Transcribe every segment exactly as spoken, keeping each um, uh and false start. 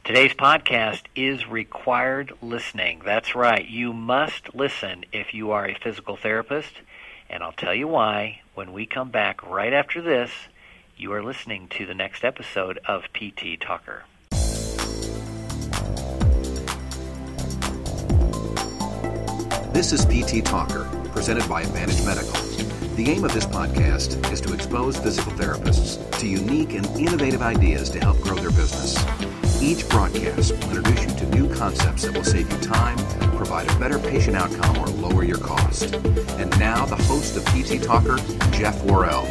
Today's podcast is required listening. That's right. You must listen if you are a physical therapist, and I'll tell you why when we come back right after this. You are listening to the next episode of P T Talker. This is P T Talker, presented by Advantage Medical. The aim of this podcast is to expose physical therapists to unique and innovative ideas to help grow their business. Each broadcast will introduce you to new concepts that will save you time, provide a better patient outcome, or lower your cost. And now, the host of P T Talker, Jeff Worrell.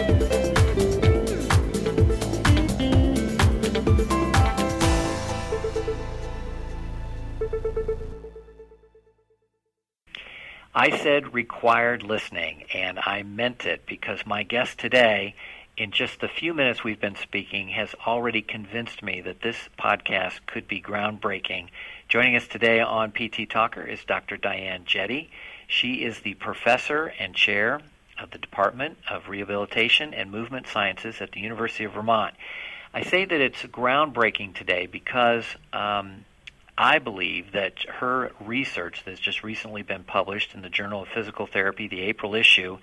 I said required listening, and I meant it because my guest today, in just the few minutes we've been speaking, has already convinced me that this podcast could be groundbreaking. Joining us today on P T Talker is Doctor Diane Jetty. She is the professor and chair of the Department of Rehabilitation and Movement Sciences at the University of Vermont. I say that it's groundbreaking today because um, I believe that her research that's just recently been published in the Journal of Physical Therapy, the April issue,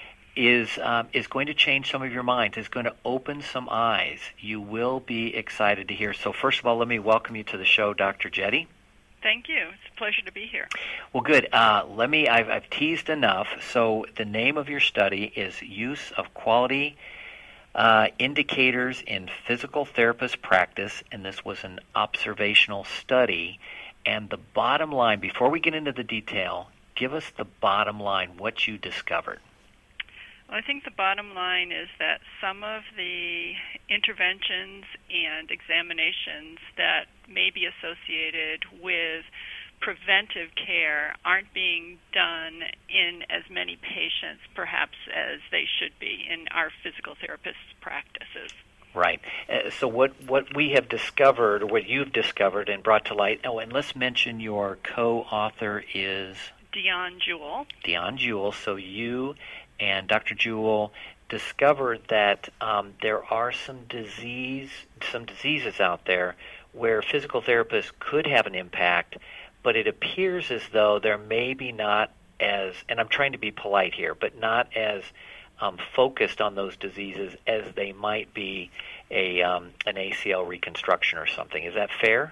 is um, is going to change some of your minds. It's going to open some eyes. You will be excited to hear. So first of all, let me welcome you to the show, Doctor Jetty. Thank you. It's a pleasure to be here. Well, good. Uh, let me. I've, I've teased enough. So the name of your study is Use of Quality Uh, indicators in physical therapist practice, and this was an observational study. And the bottom line, before we get into the detail, give us the bottom line, what you discovered. Well, I think the bottom line is that some of the interventions and examinations that may be associated with preventive care aren't being done in as many patients, perhaps, as they should be in our physical therapist practices. Right. Uh, so what, what we have discovered, or what you've discovered and brought to light, oh, and let's mention your co-author is? Dion Jewell. Dion Jewell. So you and Doctor Jewell discovered that um, there are some disease, some diseases out there where physical therapists could have an impact, but it appears as though they're maybe not as, and I'm trying to be polite here, but not as um, focused on those diseases as they might be a um, an A C L reconstruction or something. Is that fair?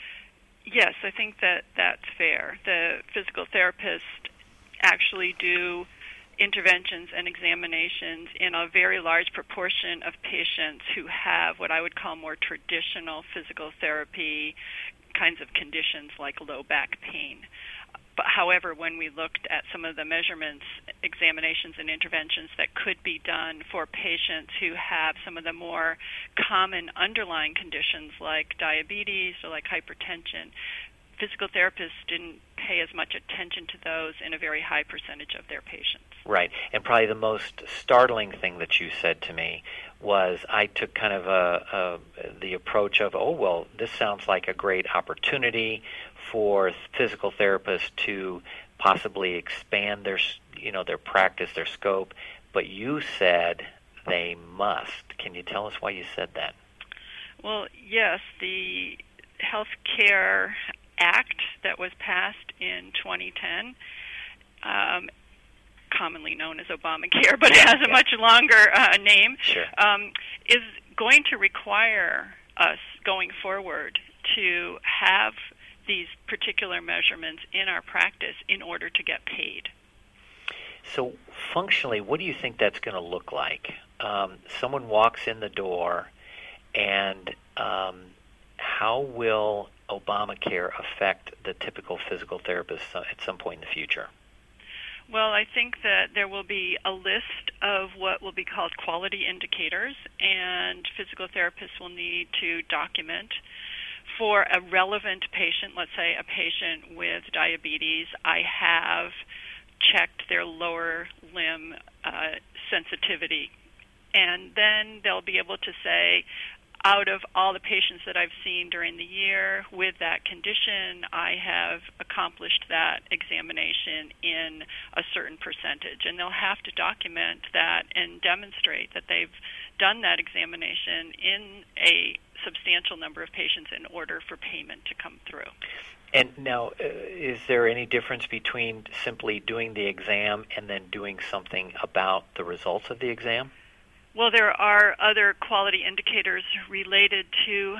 Yes, I think that that's fair. The physical therapists actually do interventions and examinations in a very large proportion of patients who have what I would call more traditional physical therapy kinds of conditions like low back pain. But however, when we looked at some of the measurements, examinations, and interventions that could be done for patients who have some of the more common underlying conditions like diabetes or like hypertension, physical therapists didn't pay as much attention to those in a very high percentage of their patients. Right. And probably the most startling thing that you said to me was I took kind of a, a, the approach of, oh, well, this sounds like a great opportunity for physical therapists to possibly expand their, you know, their practice, their scope. But you said they must. Can you tell us why you said that? Well, yes, the Healthcare Act that was passed in twenty ten, um, commonly known as Obamacare, but yeah, has a yeah. much longer uh, name, sure. um, is going to require us going forward to have these particular measurements in our practice in order to get paid. So functionally, what do you think that's going to look like? Um, someone walks in the door, and um, how will Obamacare affect the typical physical therapist at some point in the future? Well, I think that there will be a list of what will be called quality indicators, and physical therapists will need to document for a relevant patient, let's say a patient with diabetes, I have checked their lower limb uh, sensitivity. And then they'll be able to say, out of all the patients that I've seen during the year with that condition, I have accomplished that examination in a certain percentage. And they'll have to document that and demonstrate that they've done that examination in a substantial number of patients in order for payment to come through. And now, uh, is there any difference between simply doing the exam and then doing something about the results of the exam? Well, there are other quality indicators related to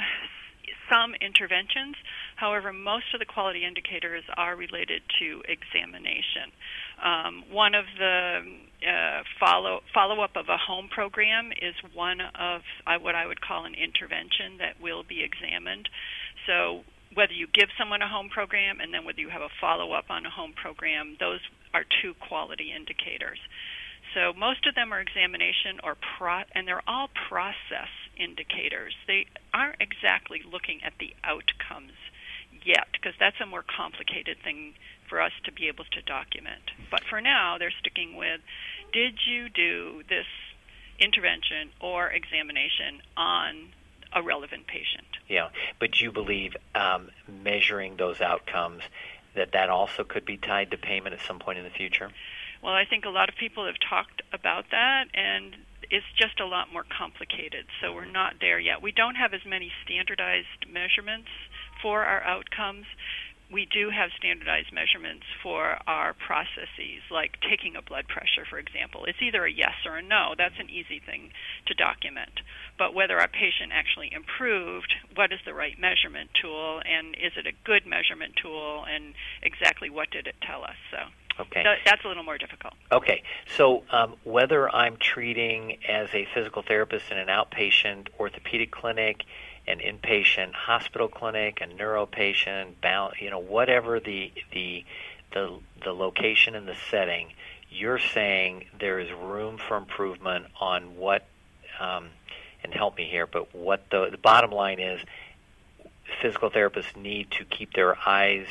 some interventions. However, most of the quality indicators are related to examination. Um, one of the uh, follow follow-up of a home program is one of uh, what I would call an intervention that will be examined. So whether you give someone a home program and then whether you have a follow-up on a home program, those are two quality indicators. So most of them are examination or pro, and they're all process indicators. They aren't exactly looking at the outcomes yet, because that's a more complicated thing for us to be able to document. But for now, they're sticking with, did you do this intervention or examination on a relevant patient? Yeah, but you believe um, measuring those outcomes, that that also could be tied to payment at some point in the future? Well, I think a lot of people have talked about that, and it's just a lot more complicated, so we're not there yet. We don't have as many standardized measurements for our outcomes. We do have standardized measurements for our processes, like taking a blood pressure, for example. It's either a yes or a no. That's an easy thing to document. But whether our patient actually improved, what is the right measurement tool, and is it a good measurement tool, and exactly what did it tell us? So okay. th- that's a little more difficult. Okay. So um, whether I'm treating as a physical therapist in an outpatient orthopedic clinic, an inpatient hospital clinic, a neuro patient, you know, whatever the the the the location and the setting, you're saying there is room for improvement on what, um, and help me here, but what the the bottom line is, physical therapists need to keep their eyes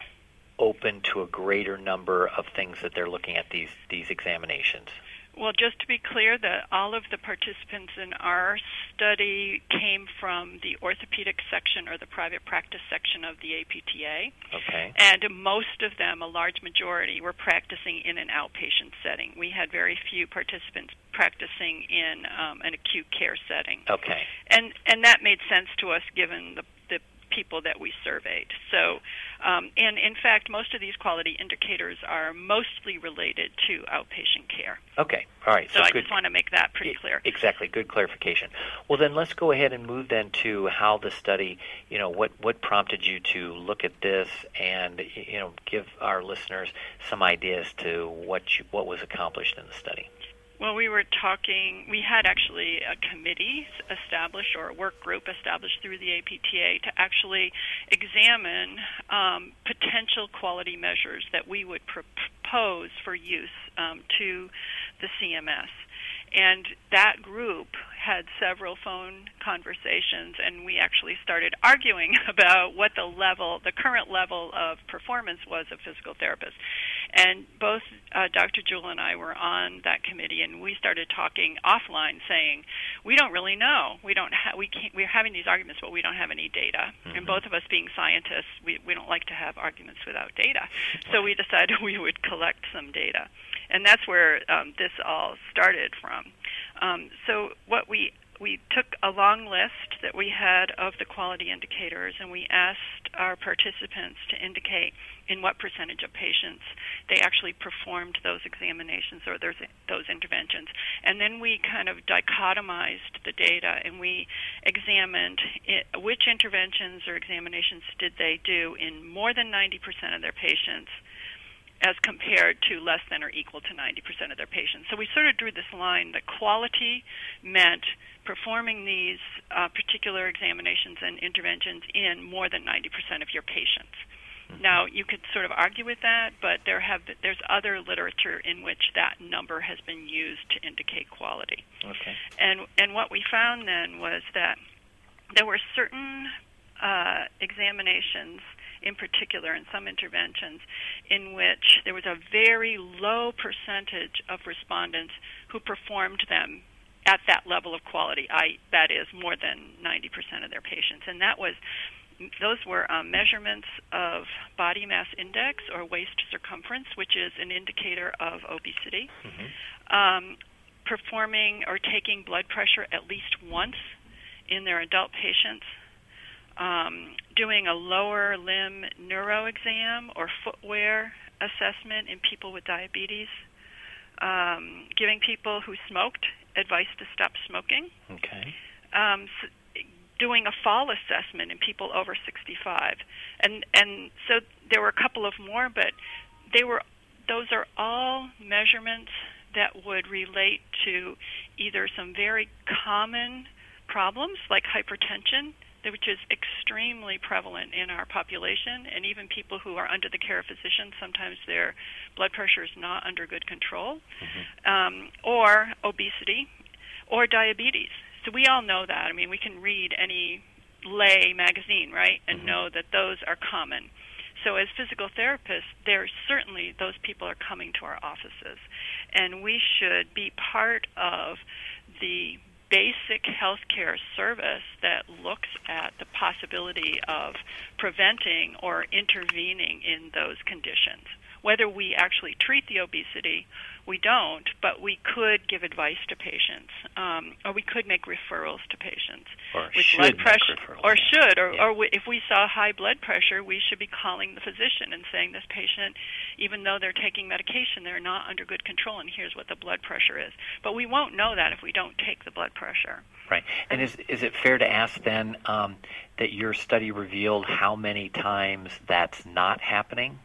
open to a greater number of things that they're looking at these these examinations. Well, just to be clear, that all of the participants in our study came from the orthopedic section or the private practice section of the A P T A. Okay. And most of them, a large majority, were practicing in an outpatient setting. We had very few participants practicing in um, an acute care setting. Okay. And and that made sense to us given the the people that we surveyed. So, um, and in fact, most of these quality indicators are mostly related to outpatient care. Okay, all right. So, so I good. just want to make that pretty clear. Exactly, good clarification. Well, then let's go ahead and move then to how the study, you know, what, what prompted you to look at this and, you know, give our listeners some ideas to what you, what was accomplished in the study. Well, we were talking, we had actually a committee established or a work group established through the A P T A to actually examine um, potential quality measures that we would propose for use um, to the C M S. And that group had several phone conversations, and we actually started arguing about what the level, the current level of performance was of physical therapists. And both uh, Doctor Jewell and I were on that committee, and we started talking offline, saying, "We don't really know. We don't. Ha- we can't. We're having these arguments, but we don't have any data." Mm-hmm. And both of us, being scientists, we we don't like to have arguments without data. So we decided we would collect some data. And that's where um, this all started from. Um, so what we we took a long list that we had of the quality indicators, and we asked our participants to indicate in what percentage of patients they actually performed those examinations or those, those interventions. And then we kind of dichotomized the data, and we examined it, which interventions or examinations did they do in more than ninety percent of their patients, as compared to less than or equal to ninety percent of their patients. So we sort of drew this line that quality meant performing these uh, particular examinations and interventions in more than ninety percent of your patients. Mm-hmm. Now, you could sort of argue with that, but there have there's other literature in which that number has been used to indicate quality. Okay. And and what we found then was that there were certain uh, examinations, in particular in some interventions, in which there was a very low percentage of respondents who performed them at that level of quality, I, that is more than ninety percent of their patients. And that was, those were um, measurements of body mass index or waist circumference, which is an indicator of obesity, mm-hmm. um, performing or taking blood pressure at least once in their adult patients, um, doing a lower limb neuro exam or footwear assessment in people with diabetes, um, giving people who smoked advice to stop smoking, Okay. um, s- doing a fall assessment in people over sixty-five. And and so there were a couple of more, but they were those are all measurements that would relate to either some very common problems like hypertension, which is extremely prevalent in our population, and even people who are under the care of physicians, sometimes their blood pressure is not under good control, mm-hmm. um, or obesity, or diabetes. So we all know that. I mean, we can read any lay magazine, right, and mm-hmm. know that those are common. So as physical therapists, there certainly those people are coming to our offices, and we should be part of the basic healthcare service that looks at the possibility of preventing or intervening in those conditions. Whether we actually treat the obesity, we don't, but we could give advice to patients, um, or we could make referrals to patients or with should blood make pressure, referrals, or yeah. should, or, Yeah. or we, if we saw high blood pressure, we should be calling the physician and saying this patient, even though they're taking medication, they're not under good control, and here's what the blood pressure is. But we won't know that if we don't take the blood pressure. Right. And is is it fair to ask then um, that your study revealed how many times that's not happening?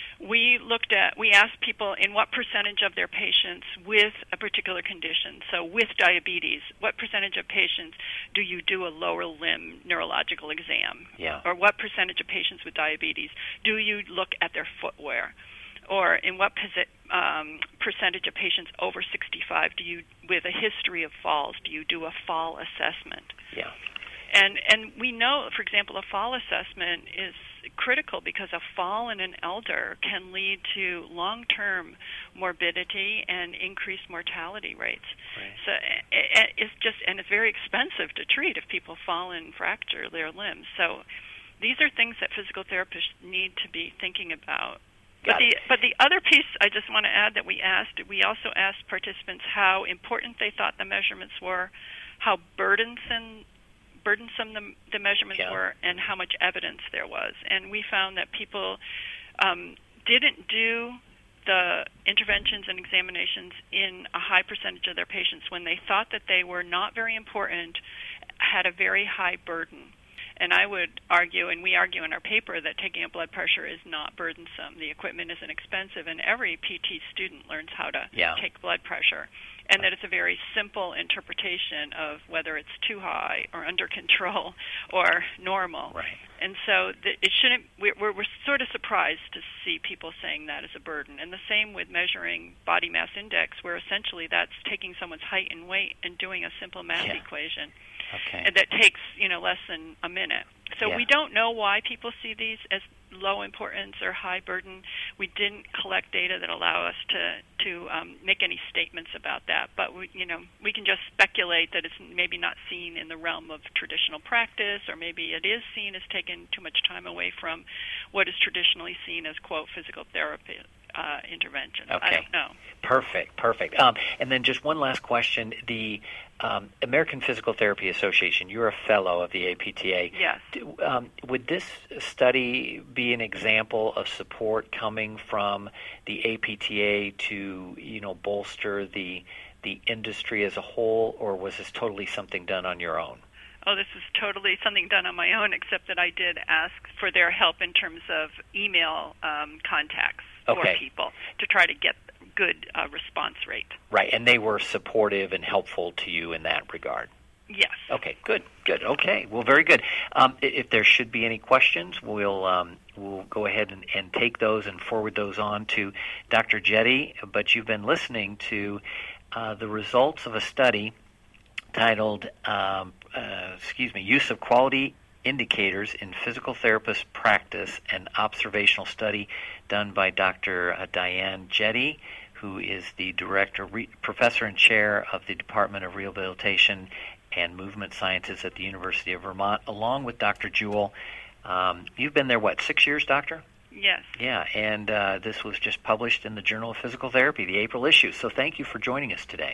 We looked at, we asked people in what percentage of their patients with a particular condition, so with diabetes, what percentage of patients do you do a lower limb neurological exam? Yeah. Or what percentage of patients with diabetes do you look at their footwear? Or in what posi- um, percentage of patients over sixty-five do you, with a history of falls, do you do a fall assessment? Yeah. And and we know, for example, a fall assessment is critical because a fall in an elder can lead to long-term morbidity and increased mortality rates. Right. So it, it's just, and it's very expensive to treat if people fall and fracture their limbs. So these are things that physical therapists need to be thinking about. But the, but the other piece I just want to add that we asked, we also asked participants how important they thought the measurements were, how burdensome burdensome the, the measurements yeah. were, and how much evidence there was. And we found that people um, didn't do the interventions and examinations in a high percentage of their patients when they thought that they were not very important, had a very high burden. And I would argue, and we argue in our paper, that taking a blood pressure is not burdensome. The equipment isn't expensive, and every P T student learns how to yeah. take blood pressure. And that it's a very simple interpretation of whether it's too high or under control or normal. Right. And so the, it shouldn't. We're, we're, we're sort of surprised to see people saying that as a burden. And the same with measuring body mass index, where essentially that's taking someone's height and weight and doing a simple math yeah. equation. Okay. And that takes, you know, less than a minute. So yeah. we don't know why people see these as low importance or high burden. We didn't collect data that allow us to to um, make any statements about that. But we, you know, we can just speculate that it's maybe not seen in the realm of traditional practice, or maybe it is seen as taking too much time away from what is traditionally seen as, quote, physical therapy uh, intervention. Okay. I don't know. Perfect, perfect. Um, and then just one last question. The um, American Physical Therapy Association, you're a fellow of the A P T A. Yes. Do, um, would this study be an example of support coming from the A P T A to, you know, bolster the the industry as a whole, or was this totally something done on your own? Oh, this is totally something done on my own, except that I did ask for their help in terms of email um, contacts okay. for people to try to get good uh, response rate. Right, and they were supportive and helpful to you in that regard. Yes. Okay, good, good. Okay, well, very good. Um, if there should be any questions, we'll um, we'll go ahead and, and take those and forward those on to Doctor Jetty. But you've been listening to uh, the results of a study titled, um, uh, excuse me, Use of Quality Indicators in Physical Therapist Practice, an observational study done by Doctor Uh, Diane Jetty, who is the director, re- professor and chair of the Department of Rehabilitation and Movement Sciences at the University of Vermont, along with Doctor Jewell. Um, you've been there, what, six years, Doctor? Yes. Yeah, and uh, this was just published in the Journal of Physical Therapy, the April issue. So thank you for joining us today.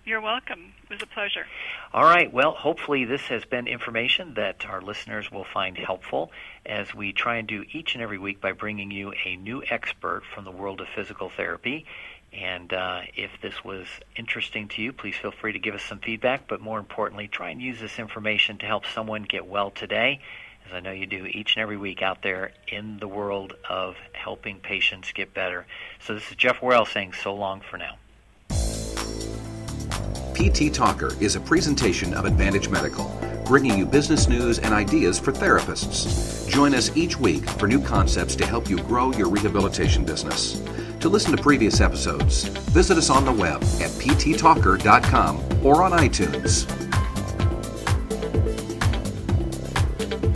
You're welcome. It was a pleasure. All right. Well, hopefully this has been information that our listeners will find helpful as we try and do each and every week by bringing you a new expert from the world of physical therapy. And uh, if this was interesting to you, please feel free to give us some feedback. But more importantly, try and use this information to help someone get well today, as I know you do each and every week out there in the world of helping patients get better. So this is Jeff Worrell saying so long for now. P T Talker is a presentation of Advantage Medical, bringing you business news and ideas for therapists. Join us each week for new concepts to help you grow your rehabilitation business. To listen to previous episodes, visit us on the web at p t talker dot com or on iTunes.